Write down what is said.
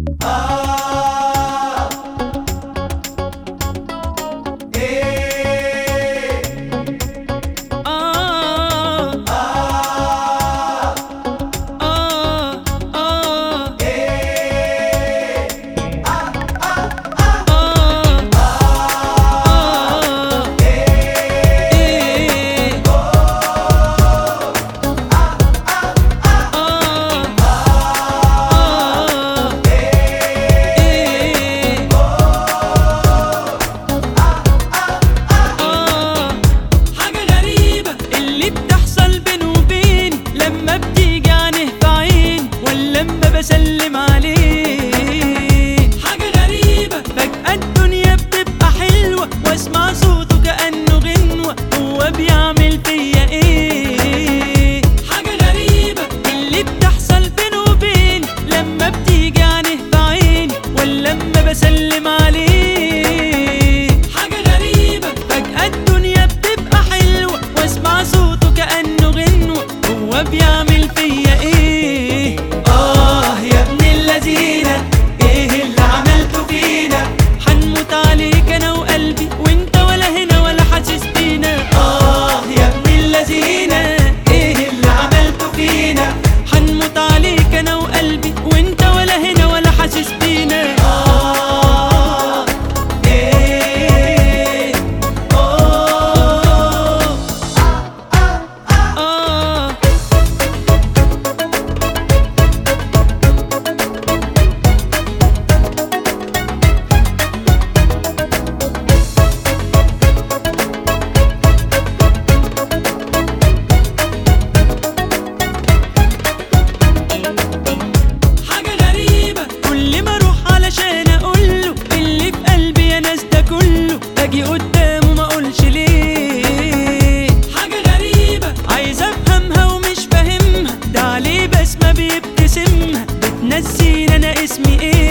بسلم عليه. حاجة غريبة فجأة الدنيا بتبقى حلوة، واسمع صوته كأنه غنوة، هو بيعمل فيا ايه؟ حاجة غريبة اللي بتحصل بينه وبيني، لما بتيجي عينيه في عيني ولا لما بسلم عليه. حاجة غريبة فجأة الدنيا بتبقى حلوة، واسمع صوته كأنه غنوة، هو بيعمل فيا ايه؟ ايه اللي عملته فينا؟ حنموت عليك انا وقلبي، وانت ولا هنا ولا حاسس بينا. يا ابن اللذينة، ايه اللي عملته فينا؟ حنموت عليك انا وقلبي، وانت ولا هنا ولا حاسس بينا. اجي قدامه ما اقولش ليه. حاجة غريبة عايز افهمها ومش فاهمها، ده عليه بسمة بيبتسمها بتنسيني انا اسمي ايه.